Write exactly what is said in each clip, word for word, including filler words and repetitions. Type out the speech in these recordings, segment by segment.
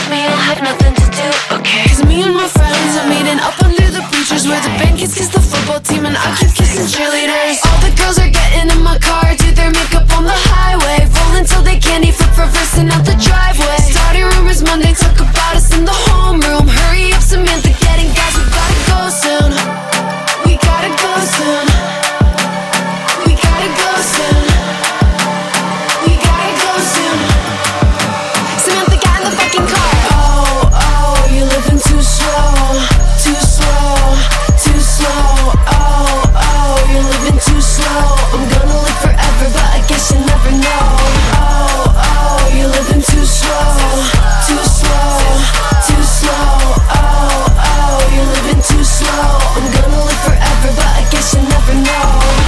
with me, I'll have nothing to do, okay? Cause me and my friends are meeting up under the bleachers where the band kids kiss the football team and I keep kissing cheerleaders. All the girls are getting in my car, do their makeup on the highway, rolling till they can't even flip reversing out the driveway. Starting rumors Monday, talk about us in the homeroom. Hurry up, Samantha, getting gas, we gotta go soon. We gotta go soon. We gotta go soon. We gotta go soon. Samantha, get in the fucking car. Oh, oh, you're living too slow. Too slow, too slow. Oh, oh, you're living too slow. I'm gonna live forever, but I guess you never know. Oh, oh, you're living too slow. Too slow, too slow. Oh, oh, you're living too slow. I'm gonna live forever, but I guess you never know.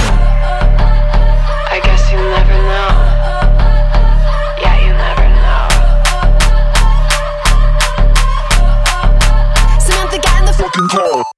I guess you never know. Yeah, you never know. Samantha, get in the fucking car.